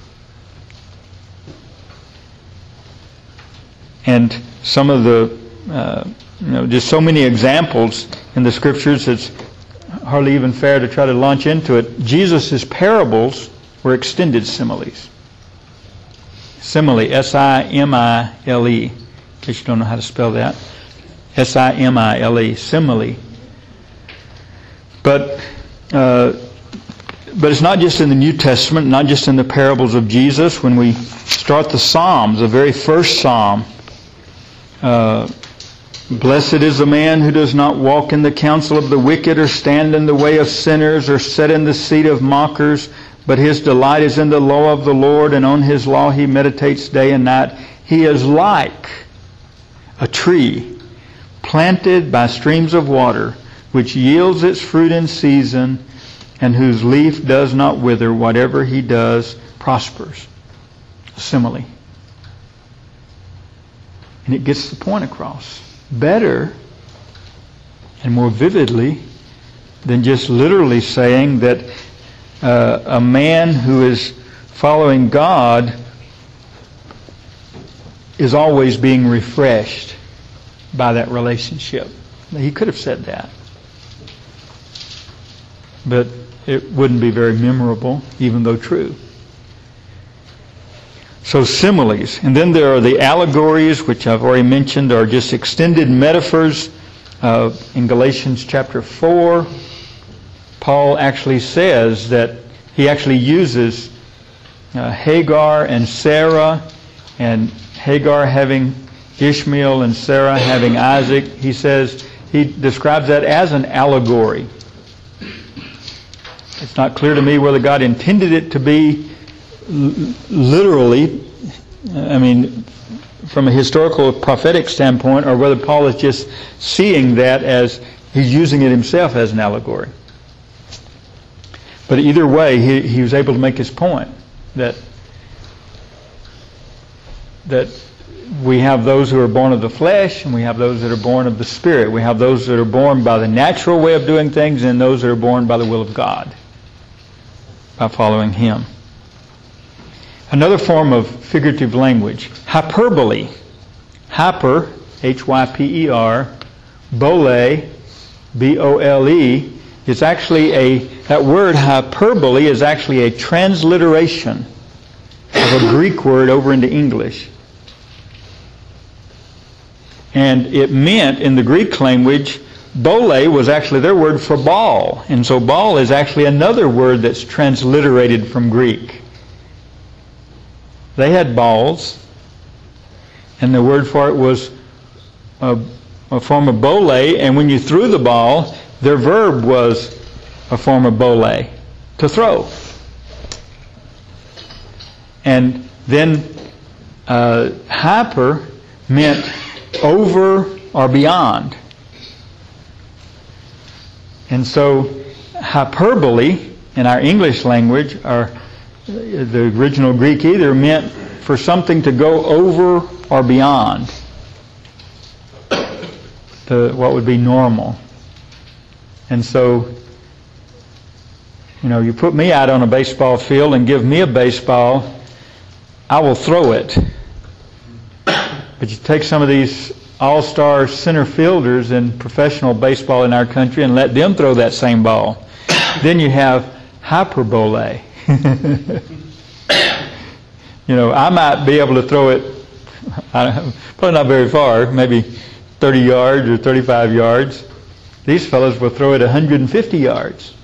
And some of the, just so many examples in the Scriptures, it's hardly even fair to try to launch into it. Jesus' parables were extended similes. Simile, S-I-M-I-L-E. In case you don't know how to spell that. S-I-M-I-L-E, simile. But it's not just in the New Testament, not just in the parables of Jesus. When we start the Psalms, the very first Psalm, blessed is the man who does not walk in the counsel of the wicked, or stand in the way of sinners, or sit in the seat of mockers, but his delight is in the law of the Lord, and on his law he meditates day and night. He is like a tree planted by streams of water, which yields its fruit in season, and whose leaf does not wither. Whatever he does prospers. A simile. And it gets the point across better and more vividly than just literally saying that a man who is following God is always being refreshed by that relationship. He could have said that, but it wouldn't be very memorable, even though true. So similes. And then there are the allegories, which I've already mentioned, are just extended metaphors. In Galatians chapter 4, Paul actually says that he actually uses Hagar and Sarah, and Hagar having Ishmael and Sarah having Isaac. He says, he describes that as an allegory. It's not clear to me whether God intended it to be literally, from a historical prophetic standpoint, or whether Paul is just seeing that as he's using it himself as an allegory. But either way, he was able to make his point that we have those who are born of the flesh, and we have those that are born of the Spirit. We have those that are born by the natural way of doing things, and those that are born by the will of God, by following Him. Another form of figurative language, hyperbole. Hyper, H-Y-P-E-R, bole, B-O-L-E, is actually that word hyperbole is actually a transliteration of a Greek word over into English. And it meant, in the Greek language, bole was actually their word for ball. And so ball is actually another word that's transliterated from Greek. They had balls, and the word for it was a form of bole, and when you threw the ball, their verb was a form of bole, to throw. And then hyper meant over or beyond. And so hyperbole in our English language, or the original Greek either, meant for something to go over or beyond what would be normal. And so, you put me out on a baseball field and give me a baseball, I will throw it. But you take some of these all-star center fielders in professional baseball in our country and let them throw that same ball. Then you have hyperbole. I might be able to throw it Probably not very far, maybe 30 yards or 35 yards. These fellows will throw it 150 yards.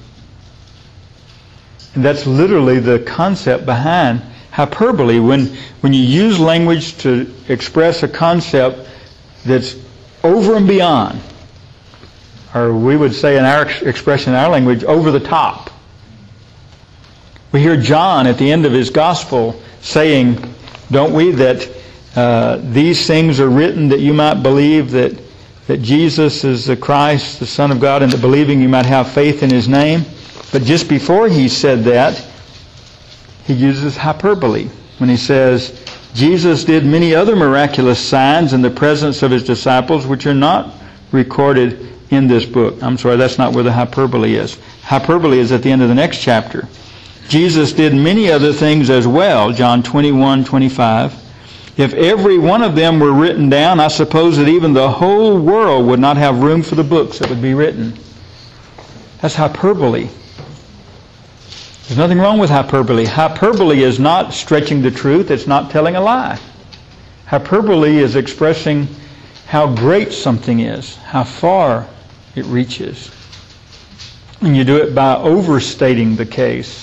And that's literally the concept behind hyperbole. When you use language to express a concept that's over and beyond, or we would say in our expression in our language, over the top. We hear John at the end of his gospel saying, don't we, that these things are written that you might believe that Jesus is the Christ, the Son of God, and that believing you might have faith in His name. But just before he said that, he uses hyperbole when he says, Jesus did many other miraculous signs in the presence of His disciples, which are not recorded in this book. I'm sorry, that's not where the hyperbole is. Hyperbole is at the end of the next chapter. Jesus did many other things as well, John 21:25. If every one of them were written down, I suppose that even the whole world would not have room for the books that would be written. That's hyperbole. There's nothing wrong with hyperbole. Hyperbole is not stretching the truth. It's not telling a lie. Hyperbole is expressing how great something is, how far it reaches. And you do it by overstating the case.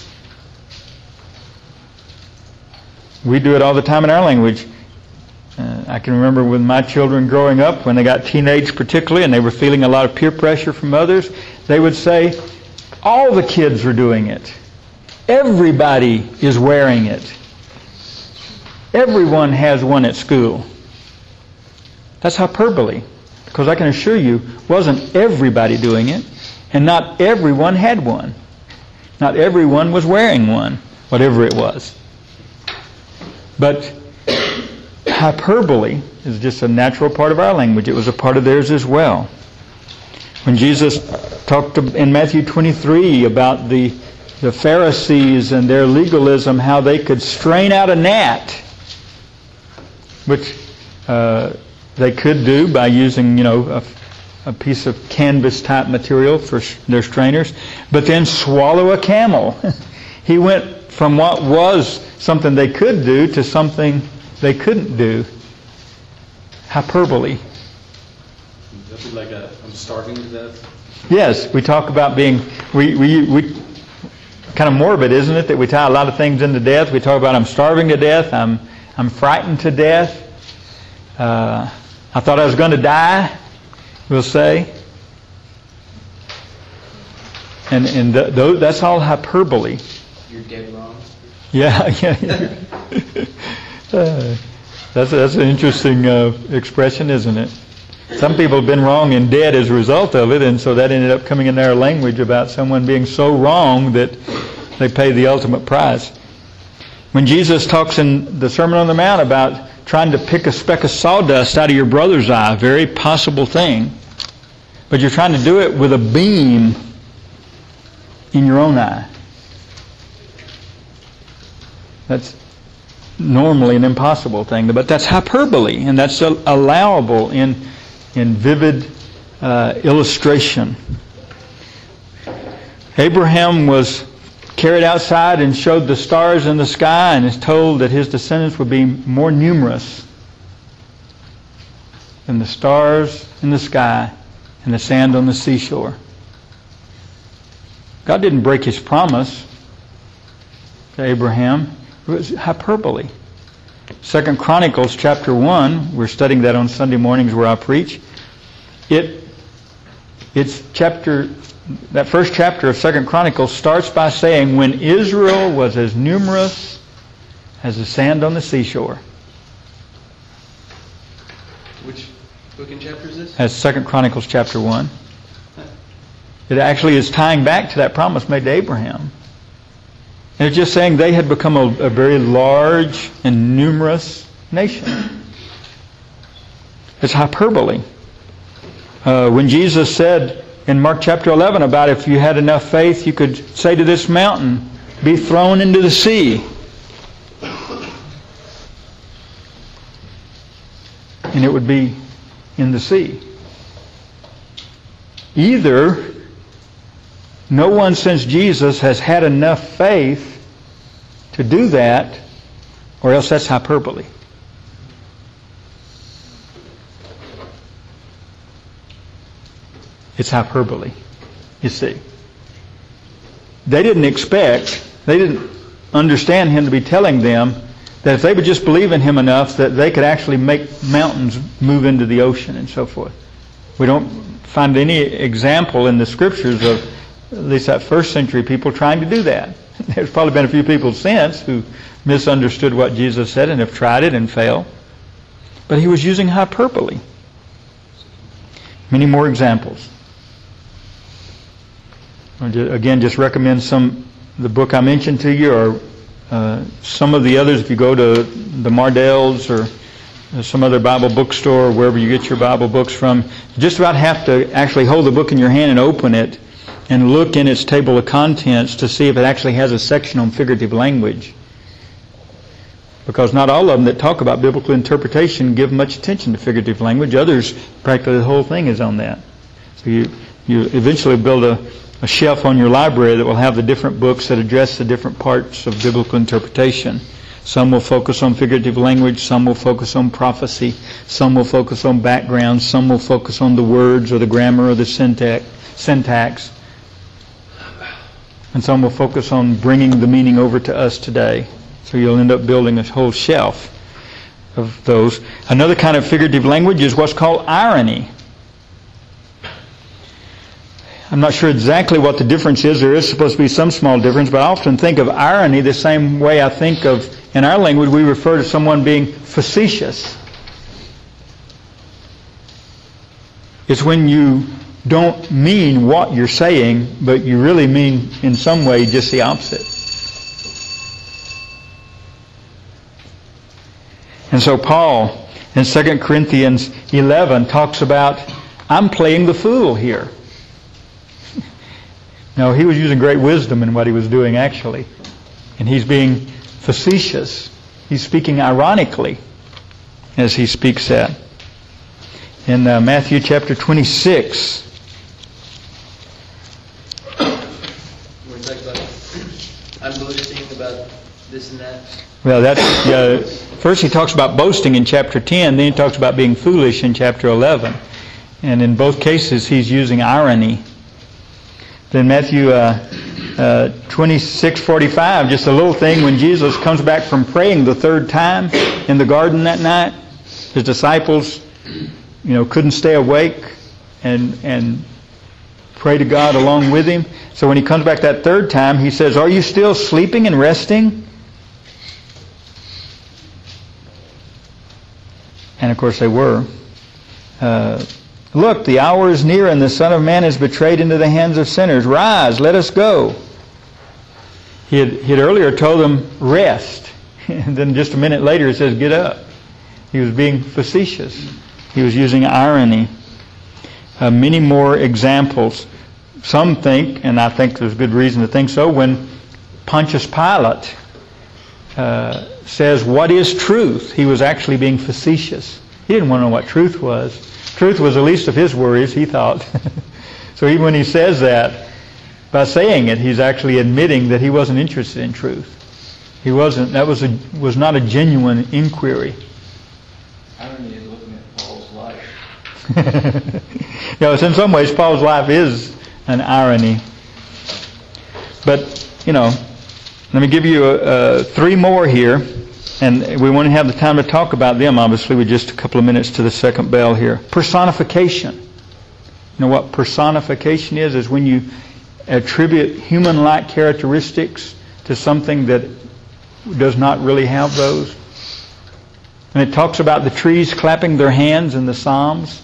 We do it all the time in our language. I can remember with my children growing up, when they got teenage particularly, and they were feeling a lot of peer pressure from others, they would say, all the kids are doing it. Everybody is wearing it. Everyone has one at school. That's hyperbole. Because I can assure you, wasn't everybody doing it, and not everyone had one. Not everyone was wearing one, whatever it was. But hyperbole is just a natural part of our language. It was a part of theirs as well. When Jesus talked in Matthew 23 about the Pharisees and their legalism, how they could strain out a gnat, which they could do by using, a piece of canvas type material for their strainers, but then swallow a camel. He went from what was something they could do to something they couldn't do. Hyperbole. That'd be like I'm starving to death. Yes, we talk about being, we kind of morbid, isn't it, that we tie a lot of things into death. We talk about I'm starving to death, I'm frightened to death. I thought I was going to die, we'll say. And that's all hyperbole. You're dead wrong. Yeah. That's an interesting expression, isn't it? Some people have been wrong and dead as a result of it, and so that ended up coming in our language about someone being so wrong that they pay the ultimate price. When Jesus talks in the Sermon on the Mount about trying to pick a speck of sawdust out of your brother's eye, a very possible thing, but you're trying to do it with a beam in your own eye. That's normally an impossible thing, but that's hyperbole, and that's allowable in vivid illustration. Abraham was carried outside and showed the stars in the sky, and is told that his descendants would be more numerous than the stars in the sky and the sand on the seashore. God didn't break His promise to Abraham. It was hyperbole. 2 Chronicles chapter 1, we're studying that on Sunday mornings where I preach. That first chapter of 2 Chronicles starts by saying, when Israel was as numerous as the sand on the seashore. Which book and chapter is this? That's 2 Chronicles chapter 1. It actually is tying back to that promise made to Abraham. And it's just saying they had become a very large and numerous nation. It's hyperbole. When Jesus said in Mark chapter 11 about if you had enough faith, you could say to this mountain, be thrown into the sea. And it would be in the sea. Either no one since Jesus has had enough faith to do that, or else that's hyperbole. It's hyperbole, you see. They didn't understand him to be telling them that if they would just believe in him enough that they could actually make mountains move into the ocean and so forth. We don't find any example in the scriptures of at least that first century people trying to do that. There's probably been a few people since who misunderstood what Jesus said and have tried it and failed. But he was using hyperbole. Many more examples. Again, just recommend the book I mentioned to you, or some of the others. If you go to the Mardells or some other Bible bookstore, or wherever you get your Bible books from, you just about have to actually hold the book in your hand and open it and look in its table of contents to see if it actually has a section on figurative language. Because not all of them that talk about biblical interpretation give much attention to figurative language. Others, practically the whole thing is on that. So you eventually build a shelf on your library that will have the different books that address the different parts of biblical interpretation. Some will focus on figurative language, some will focus on prophecy, some will focus on background, some will focus on the words or the grammar or the syntax, and some will focus on bringing the meaning over to us today. So you'll end up building a whole shelf of those. Another kind of figurative language is what's called irony. I'm not sure exactly what the difference is. There is supposed to be some small difference, but I often think of irony the same way I think of, in our language, we refer to someone being facetious. It's when you don't mean what you're saying, but you really mean in some way just the opposite. And so Paul in 2 Corinthians 11 talks about, I'm playing the fool here. No, he was using great wisdom in what he was doing actually. And he's being facetious. He's speaking ironically as he speaks that. In Matthew chapter 26. We're talking about, I'm boasting about this and that. Well, that's first he talks about boasting in chapter 10, then he talks about being foolish in chapter 11. And in both cases he's using irony. Then Matthew 26:45, just a little thing, when Jesus comes back from praying the third time in the garden that night, his disciples, couldn't stay awake and pray to God along with him. So when he comes back that third time, he says, "Are you still sleeping and resting?" And of course they were. Look, the hour is near and the Son of Man is betrayed into the hands of sinners. Rise, let us go. He had earlier told them, rest. And then just a minute later he says, get up. He was being facetious. He was using irony. Many more examples. Some think, and I think there's good reason to think so, when Pontius Pilate says, what is truth? He was actually being facetious. He didn't want to know what truth was. Truth was the least of his worries, he thought. So even when he says that, by saying it, he's actually admitting that he wasn't interested in truth. He wasn't. That was not a genuine inquiry. Irony is looking at Paul's life. In some ways, Paul's life is an irony. But, let me give you three more here. And we won't have the time to talk about them, obviously, with just a couple of minutes to the second bell here. Personification. You know what personification is? Is when you attribute human-like characteristics to something that does not really have those. And it talks about the trees clapping their hands in the Psalms.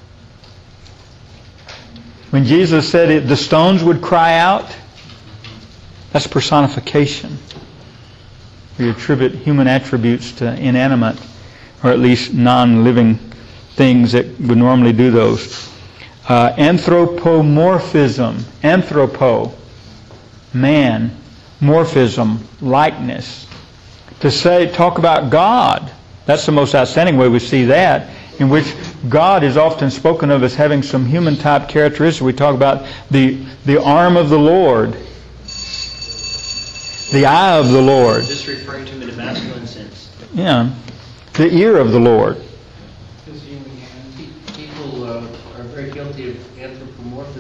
When Jesus said the stones would cry out, that's personification. We attribute human attributes to inanimate, or at least non-living things that would normally do those. Anthropomorphism. Anthropo. Man. Morphism. Likeness. Talk about God. That's the most outstanding way we see that, in which God is often spoken of as having some human-type characteristics. We talk about the arm of the Lord. The eye of the Lord. Just referring to him in a masculine sense. Yeah. The ear of the Lord. People are very guilty of anthropomorphism.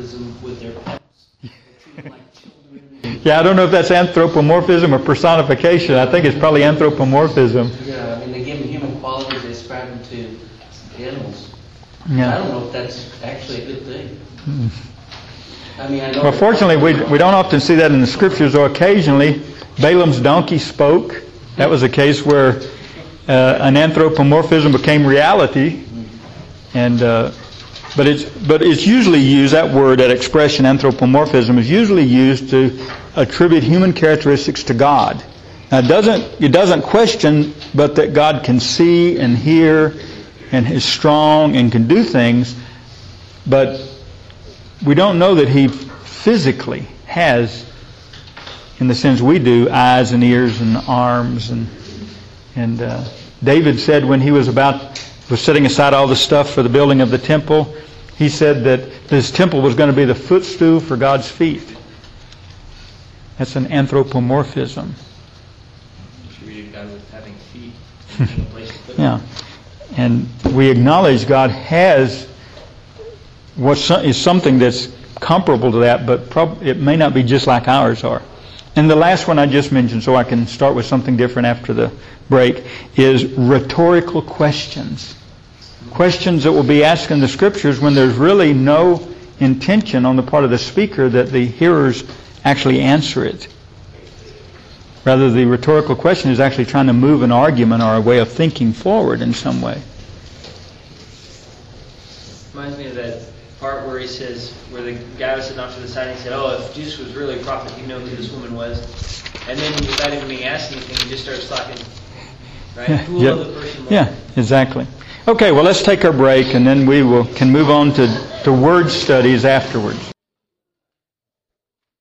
with their pets. They treat them like children. Yeah, I don't know if that's anthropomorphism or personification. I think it's probably anthropomorphism. Yeah, I mean, they give them human qualities, they ascribe them to animals. Yeah. I don't know if that's actually a good thing. I mean, I know. Well, fortunately, we don't often see that in the Scriptures, or occasionally Balaam's donkey spoke. That was a case where an anthropomorphism became reality, and but it's usually used, that word, that expression, anthropomorphism, is usually used to attribute human characteristics to God. Now, it doesn't question, but that God can see and hear, and is strong and can do things, but we don't know that He physically has, in the sense we do, eyes and ears and arms, and David said when he was setting aside all the stuff for the building of the temple, he said that this temple was going to be the footstool for God's feet. That's an anthropomorphism. Attributed God with having feet. Yeah, and we acknowledge God has is something that's comparable to that, but it may not be just like ours are. And the last one I just mentioned, so I can start with something different after the break, is rhetorical questions. Questions that will be asked in the Scriptures when there's really no intention on the part of the speaker that the hearers actually answer it. Rather, the rhetorical question is actually trying to move an argument or a way of thinking forward in some way. Reminds me of that part where he says, where the guy was sitting off to the side and he said, "Oh, if Jesus was really a prophet, he'd know who this woman was." And then without even being asked anything, he just starts talking. Right? Who will love the person more? Yeah, exactly. Okay, well, let's take our break, and then we can move on to word studies afterwards.